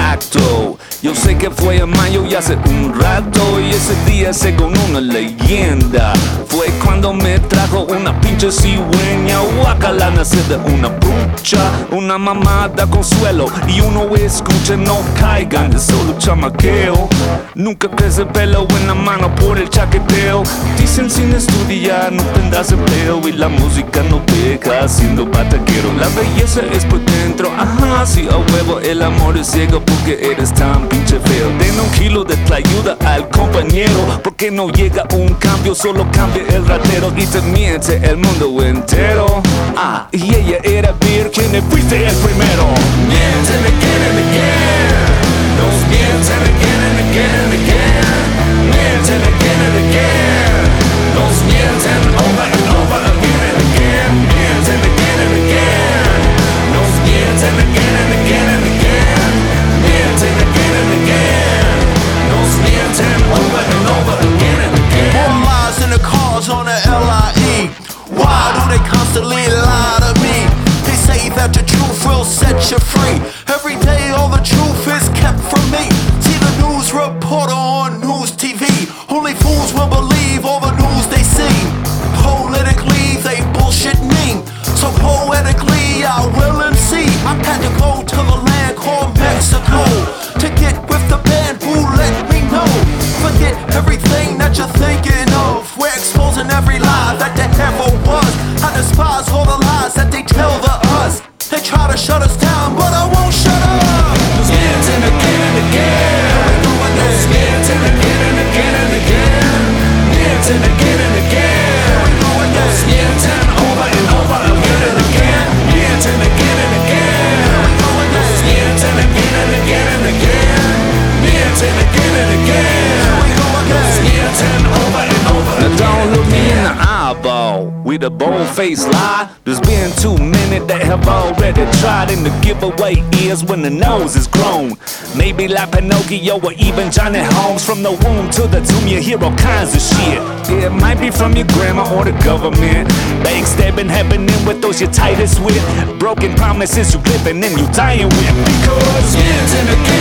acto. Yo sé que fue en mayo y hace un rato, y ese día según una leyenda fue cuando me trajo una pinche cigüeña. Guacala, nace de una brucha, una mamada consuelo, y uno escucha no caigan de solo chamaqueo. Nunca crece pelo en la mano por el chaqueteo. Dicen sin estudiar no tendrás empleo, y la música no deja siendo pataquero. La belleza es por dentro, ajá, sí, a huevo. El amor es ciego porque eres tan pinche feo. Den un kilo de ayuda al compañero, porque no llega un cambio, solo cambia el ratero y te miente el mundo entero. Ah, y ella era virgen y fuiste el primero. Mienten again and again, nos mienten again and again and again. Mienten again and again, nos mienten over and over again and again. Mienten again and again, nos mienten again and again and again. Mienten again and again, nos mienten over and over again and again. More lies in the cars on the LIE. Why do they constantly lie to me? They say that the truth will set you free. Every day all the truth is kept from me. See the news reporter on news TV. Only fools will believe all the news they see. Politically they bullshit me, so poetically I will MC. I had to go to the land called Mexico to get with the band who let me know. Forget everything that you're thinking of. We're exposing every lie that there ever was. I despise all the lies that they tell us. They try to shut us down, but I won't shut up. Mienten again and again, mienten again and again and again. Mienten again and again, mienten over and over again and again. Mienten again and again, mienten again and again and again. Mienten again and again, mienten over and over again. Now don't look me in the eyeball with a bold-faced lie. There's been too many that have already tried, and the giveaway is when the nose is grown. Maybe like Pinocchio or even Johnny Holmes. From the womb to the tomb you hear all kinds of shit. It might be from your grandma or the government. Backstabbing happening with those you're tightest with. Broken promises you living and you dying with. Because mienten again